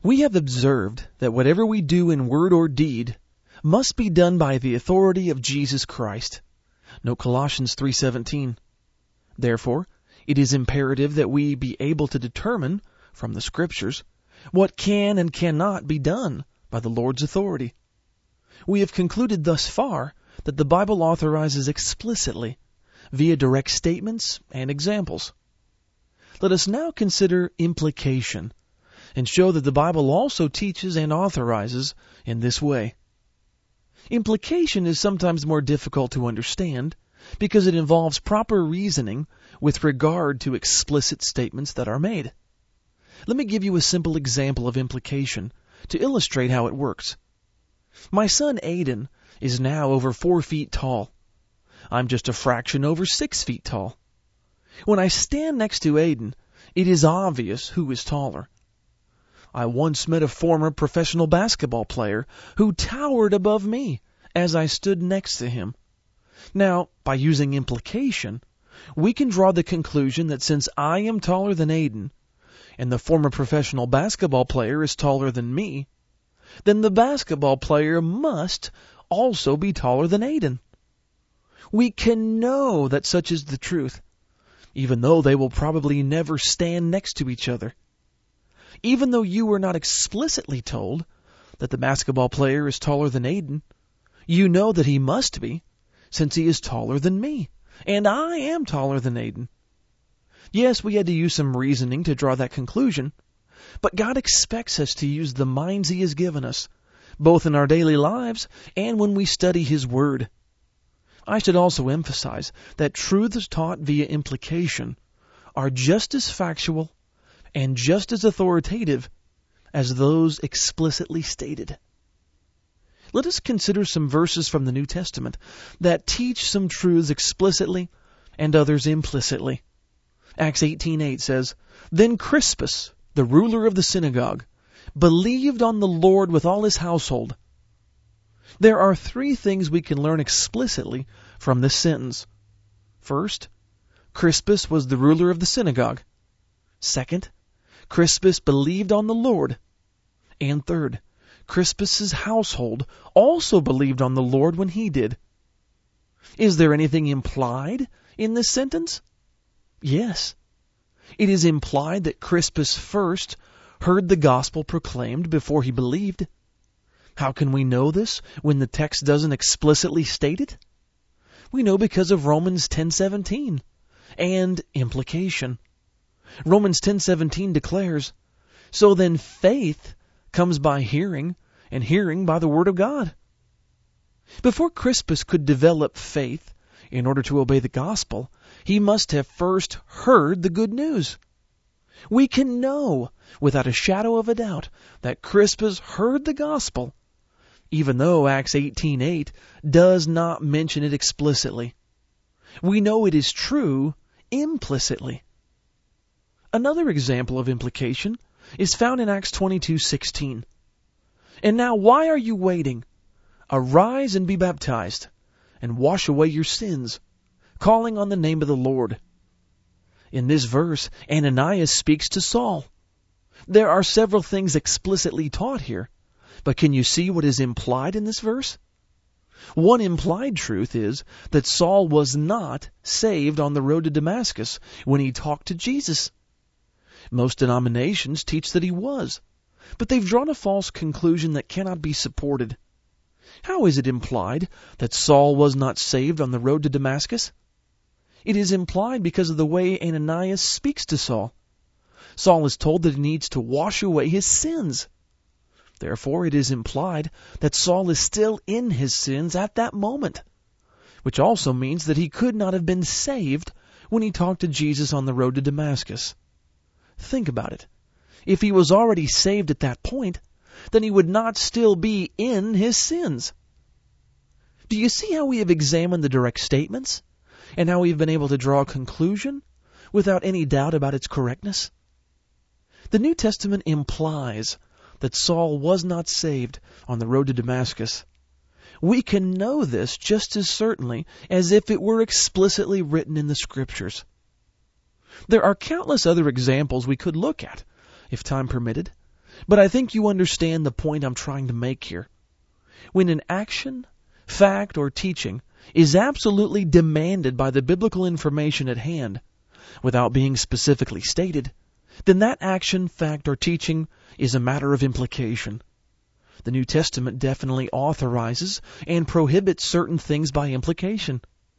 We have observed that whatever we do in word or deed must be done by the authority of Jesus Christ. Note Colossians 3:17. Therefore, it is imperative that we be able to determine, from the Scriptures, what can and cannot be done by the Lord's authority. We have concluded thus far that the Bible authorizes explicitly, via direct statements and examples. Let us now consider implication, and show that the Bible also teaches and authorizes in this way. Implication is sometimes more difficult to understand because it involves proper reasoning with regard to explicit statements that are made. Let me give you a simple example of implication to illustrate how it works. My son Aiden is now over 4 feet tall. I'm just a fraction over 6 feet tall. When I stand next to Aiden, it is obvious who is taller. I once met a former professional basketball player who towered above me as I stood next to him. Now, by using implication, we can draw the conclusion that since I am taller than Aiden, and the former professional basketball player is taller than me, then the basketball player must also be taller than Aiden. We can know that such is the truth, even though they will probably never stand next to each other. Even though you were not explicitly told that the basketball player is taller than Aiden, you know that he must be, since he is taller than me, and I am taller than Aiden. Yes, we had to use some reasoning to draw that conclusion, but God expects us to use the minds He has given us, both in our daily lives and when we study His Word. I should also emphasize that truths taught via implication are just as factual and just as authoritative as those explicitly stated. Let us consider some verses from the New Testament that teach some truths explicitly and others implicitly. Acts 18:8 says, Then Crispus, the ruler of the synagogue, believed on the Lord with all his household. There are 3 things we can learn explicitly from this sentence. First, Crispus was the ruler of the synagogue. Second, Crispus believed on the Lord. And third, Crispus's household also believed on the Lord when he did. Is there anything implied in this sentence? Yes. It is implied that Crispus first heard the gospel proclaimed before he believed. How can we know this when the text doesn't explicitly state it? We know because of Romans 10:17 and implication. Romans 10:17 declares, So then faith comes by hearing, and hearing by the Word of God. Before Crispus could develop faith in order to obey the gospel, he must have first heard the good news. We can know without a shadow of a doubt that Crispus heard the gospel, even though Acts 18:8 does not mention it explicitly. We know it is true implicitly. Another example of implication is found in Acts 22:16. And now why are you waiting? Arise and be baptized, and wash away your sins, calling on the name of the Lord. In this verse, Ananias speaks to Saul. There are several things explicitly taught here, but can you see what is implied in this verse? One implied truth is that Saul was not saved on the road to Damascus when he talked to Jesus. Most denominations teach that he was, but they've drawn a false conclusion that cannot be supported. How is it implied that Saul was not saved on the road to Damascus? It is implied because of the way Ananias speaks to Saul. Saul is told that he needs to wash away his sins. Therefore, it is implied that Saul is still in his sins at that moment, which also means that he could not have been saved when he talked to Jesus on the road to Damascus. Think about it. If he was already saved at that point, then he would not still be in his sins. Do you see how we have examined the direct statements, and how we have been able to draw a conclusion without any doubt about its correctness? The New Testament implies that Saul was not saved on the road to Damascus. We can know this just as certainly as if it were explicitly written in the Scriptures. There are countless other examples we could look at, if time permitted, But I think you understand the point I'm trying to make here. When an action, fact, or teaching is absolutely demanded by the biblical information at hand, without being specifically stated, then that action, fact, or teaching is a matter of implication. The New Testament definitely authorizes and prohibits certain things by implication.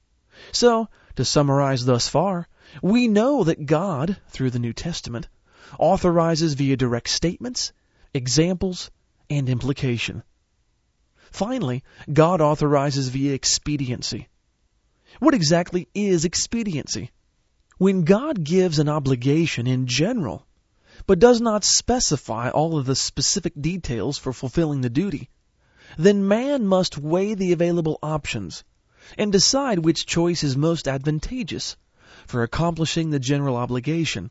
So, to summarize thus far, we know that God, through the New Testament, authorizes via direct statements, examples, and implication. Finally, God authorizes via expediency. What exactly is expediency? When God gives an obligation in general, but does not specify all of the specific details for fulfilling the duty, then man must weigh the available options and decide which choice is most advantageous for accomplishing the general obligation.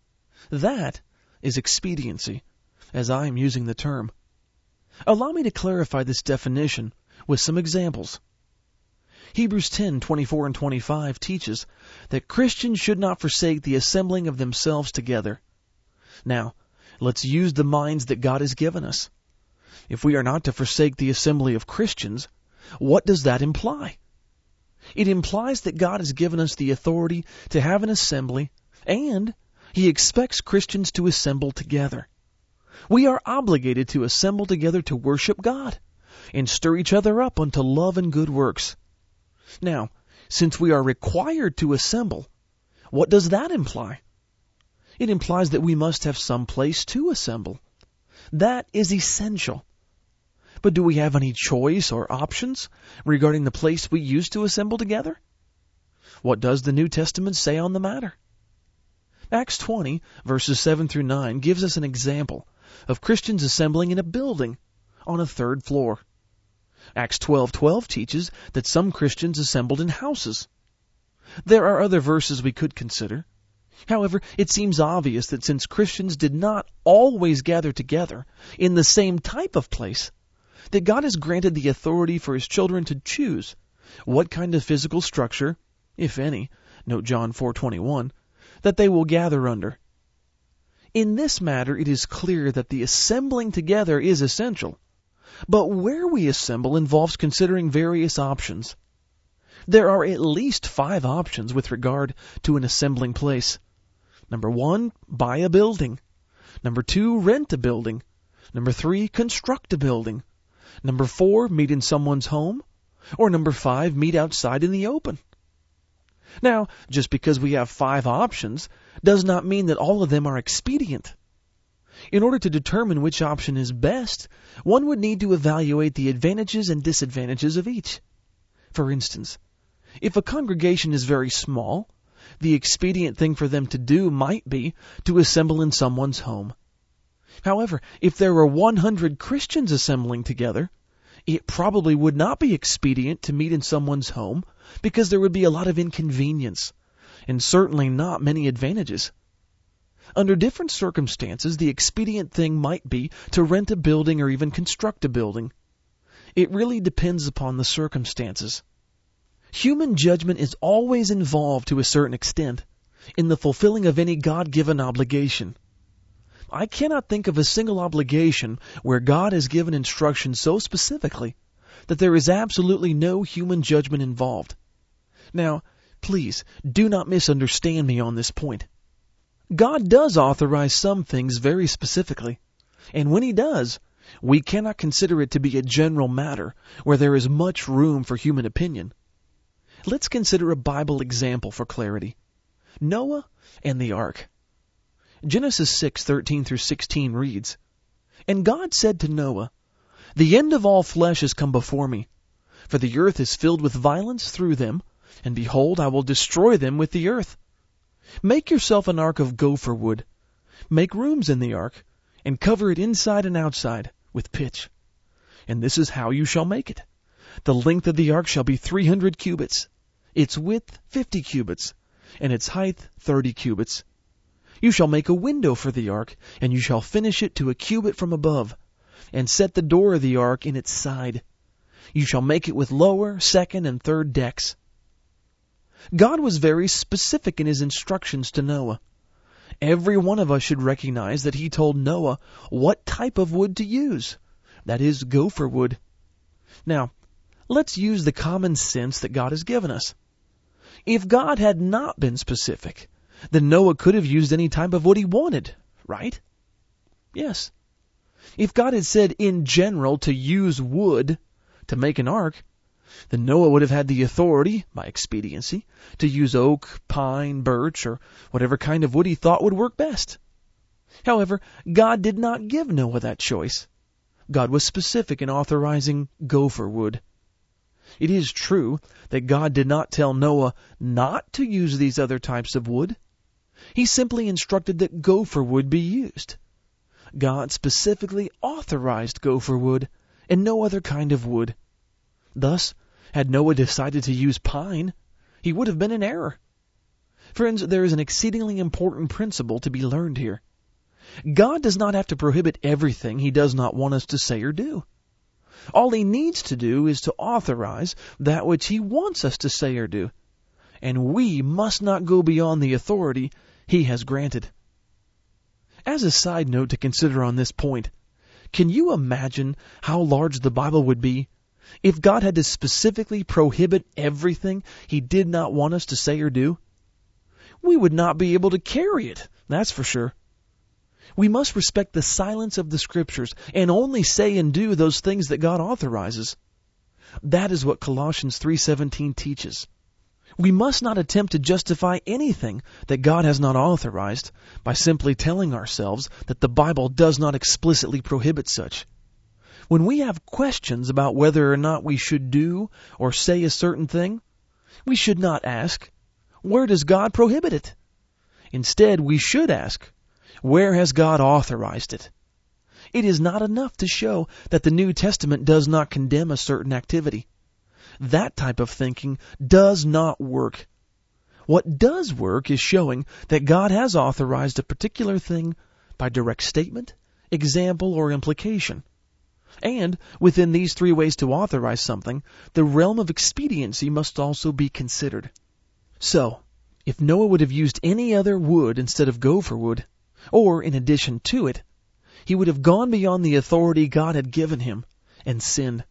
That is expediency, as I am using the term. Allow me to clarify this definition with some examples. Hebrews 10:24 and 25 teaches that Christians should not forsake the assembling of themselves together. Now, let's use the minds that God has given us. If we are not to forsake the assembly of Christians, what does that imply? It implies that God has given us the authority to have an assembly, and He expects Christians to assemble together. We are obligated to assemble together to worship God and stir each other up unto love and good works. Now, since we are required to assemble, what does that imply? It implies that we must have some place to assemble. That is essential. But do we have any choice or options regarding the place we use to assemble together? What does the New Testament say on the matter? Acts 20, verses 7 through 9, gives us an example of Christians assembling in a building on a third floor. Acts 12:12 teaches that some Christians assembled in houses. There are other verses we could consider. However, it seems obvious that since Christians did not always gather together in the same type of place, that God has granted the authority for His children to choose what kind of physical structure, if any, note John 4:21, that they will gather under. In this matter, it is clear that the assembling together is essential, but where we assemble involves considering various options. There are at least 5 options with regard to an assembling place. Number 1, buy a building. Number 2, rent a building. Number 3, construct a building. Number 4, meet in someone's home. Or number 5, meet outside in the open. Now, just because we have 5 options does not mean that all of them are expedient. In order to determine which option is best, one would need to evaluate the advantages and disadvantages of each. For instance, if a congregation is very small, the expedient thing for them to do might be to assemble in someone's home. However, if there were 100 Christians assembling together, it probably would not be expedient to meet in someone's home because there would be a lot of inconvenience and certainly not many advantages. Under different circumstances, the expedient thing might be to rent a building or even construct a building. It really depends upon the circumstances. Human judgment is always involved to a certain extent in the fulfilling of any God-given obligation. I cannot think of a single obligation where God has given instruction so specifically that there is absolutely no human judgment involved. Now, please, do not misunderstand me on this point. God does authorize some things very specifically, and when He does, we cannot consider it to be a general matter where there is much room for human opinion. Let's consider a Bible example for clarity. Noah and the ark. Genesis 6:13 through 16 reads, "And God said to Noah, The end of all flesh has come before me, for the earth is filled with violence through them, and behold, I will destroy them with the earth. Make yourself an ark of gopher wood. Make rooms in the ark, and cover it inside and outside with pitch. And this is how you shall make it. The length of the ark shall be 300 cubits, its width 50 cubits, and its height 30 cubits. You shall make a window for the ark, and you shall finish it to a cubit from above, and set the door of the ark in its side. You shall make it with lower, second, and third decks." God was very specific in His instructions to Noah. Every one of us should recognize that he told Noah what type of wood to use. That is, gopher wood. Now, let's use the common sense that God has given us. If God had not been specific, then Noah could have used any type of wood he wanted, right? Yes. If God had said in general to use wood to make an ark, then Noah would have had the authority, by expediency, to use oak, pine, birch, or whatever kind of wood he thought would work best. However, God did not give Noah that choice. God was specific in authorizing gopher wood. It is true that God did not tell Noah not to use these other types of wood. He simply instructed that gopher wood be used. God specifically authorized gopher wood and no other kind of wood. Thus, had Noah decided to use pine, he would have been in error. Friends, there is an exceedingly important principle to be learned here. God does not have to prohibit everything he does not want us to say or do. All he needs to do is to authorize that which he wants us to say or do, and we must not go beyond the authority he has granted. As a side note to consider on this point, can you imagine how large the Bible would be if God had to specifically prohibit everything he did not want us to say or do? We would not be able to carry it, that's for sure. We must respect the silence of the Scriptures and only say and do those things that God authorizes. That is what Colossians 3:17 teaches. We must not attempt to justify anything that God has not authorized by simply telling ourselves that the Bible does not explicitly prohibit such. When we have questions about whether or not we should do or say a certain thing, we should not ask, where does God prohibit it? Instead, we should ask, where has God authorized it? It is not enough to show that the New Testament does not condemn a certain activity. That type of thinking does not work. What does work is showing that God has authorized a particular thing by direct statement, example, or implication. And within these three ways to authorize something, the realm of expediency must also be considered. So, if Noah would have used any other wood instead of gopher wood, or in addition to it, he would have gone beyond the authority God had given him and sinned.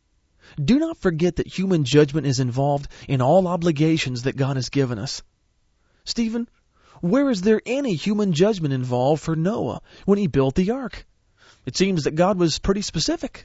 Do not forget that human judgment is involved in all obligations that God has given us. Stephen, where is there any human judgment involved for Noah when he built the ark? It seems that God was pretty specific.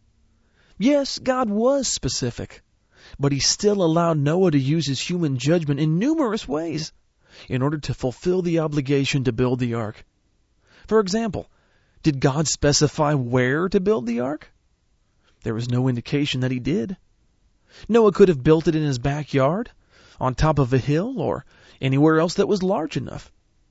Yes, God was specific, but he still allowed Noah to use his human judgment in numerous ways in order to fulfill the obligation to build the ark. For example, did God specify where to build the ark? There was no indication that he did. Noah could have built it in his backyard, on top of a hill, or anywhere else that was large enough.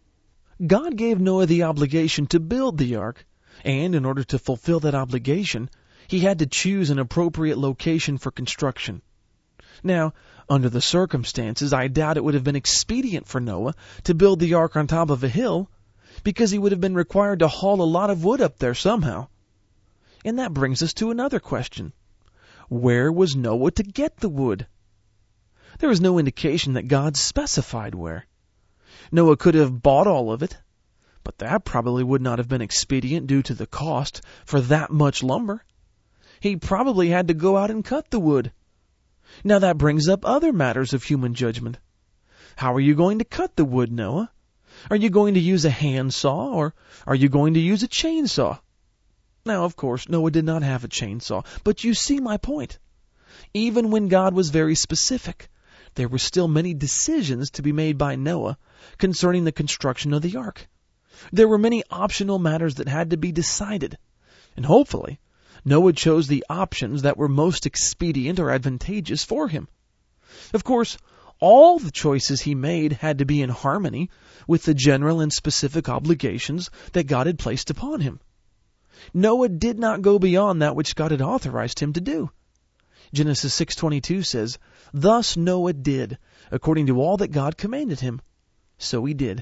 God gave Noah the obligation to build the ark, and in order to fulfill that obligation, he had to choose an appropriate location for construction. Now, under the circumstances, I doubt it would have been expedient for Noah to build the ark on top of a hill, because he would have been required to haul a lot of wood up there somehow. And that brings us to another question. Where was Noah to get the wood? There is no indication that God specified where. Noah could have bought all of it, but that probably would not have been expedient due to the cost for that much lumber. He probably had to go out and cut the wood. Now that brings up other matters of human judgment. How are you going to cut the wood, Noah? Are you going to use a handsaw, or are you going to use a chainsaw? Now, of course, Noah did not have a chainsaw, but you see my point. Even when God was very specific, there were still many decisions to be made by Noah concerning the construction of the ark. There were many optional matters that had to be decided, and hopefully, Noah chose the options that were most expedient or advantageous for him. Of course, all the choices he made had to be in harmony with the general and specific obligations that God had placed upon him. Noah did not go beyond that which God had authorized him to do. Genesis 6:22 says, "Thus Noah did, according to all that God commanded him. So he did."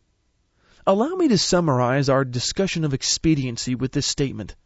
Allow me to summarize our discussion of expediency with this statement.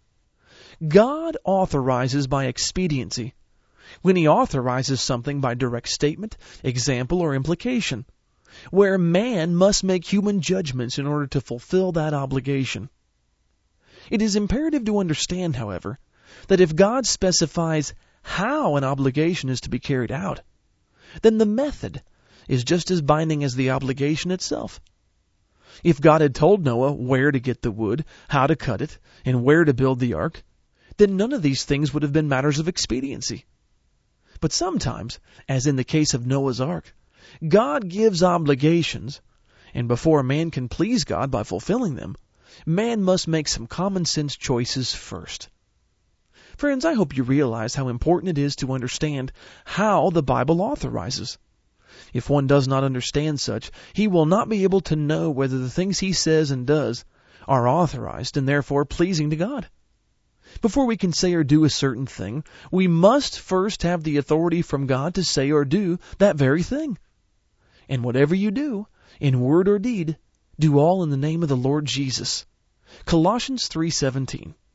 God authorizes by expediency when he authorizes something by direct statement, example, or implication, where man must make human judgments in order to fulfill that obligation. It is imperative to understand, however, that if God specifies how an obligation is to be carried out, then the method is just as binding as the obligation itself. If God had told Noah where to get the wood, how to cut it, and where to build the ark, then none of these things would have been matters of expediency. But sometimes, as in the case of Noah's ark, God gives obligations, and before a man can please God by fulfilling them, man must make some common sense choices first. Friends, I hope you realize how important it is to understand how the Bible authorizes. If one does not understand such, he will not be able to know whether the things he says and does are authorized and therefore pleasing to God. Before we can say or do a certain thing, we must first have the authority from God to say or do that very thing. And whatever you do, in word or deed, do all in the name of the Lord Jesus. Colossians 3:17.